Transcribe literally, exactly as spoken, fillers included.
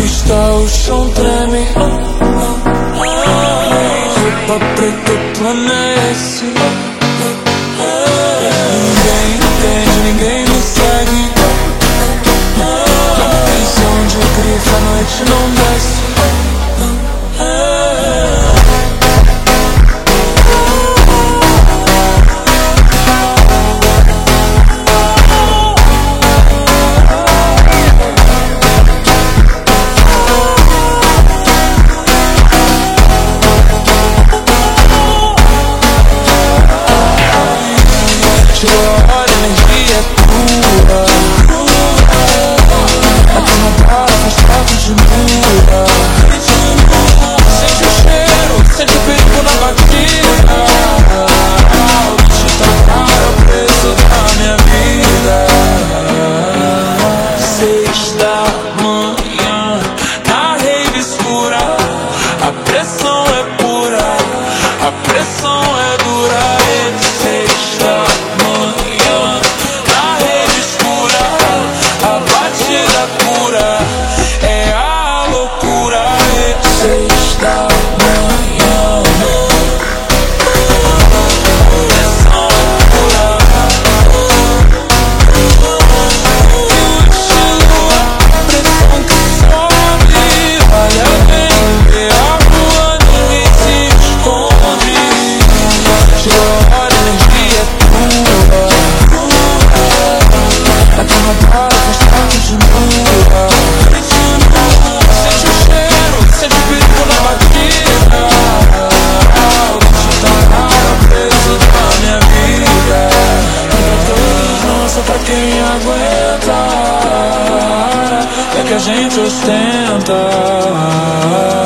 pista o chão treme. Roupa preta planece. Ninguém entende, ninguém me segue. Visão de grife, a noite não desce. Chegou a hora, a energia é tua. Aqui na bala faz falta de lua. Sente o cheiro, sente o perigo na batida. O bicho tá caro, o preço da minha vida. Seis da manhã, na rave escura. A pressão é pura, a pressão é dura. Seis da é a loucura. Seis da manhã, pressão é pura. E o estilo é pressão que sobe. Olha bem, vê a rua, ninguém se esconde. Chegou a hora, a energia é tua. Aqui na bala faz falta de lua. Sente o cheiro, sente o perigo na batida. O bicho tá caro, o preço da minha vida. Pra todos nós, só pra quem aguenta. É que a gente ostenta.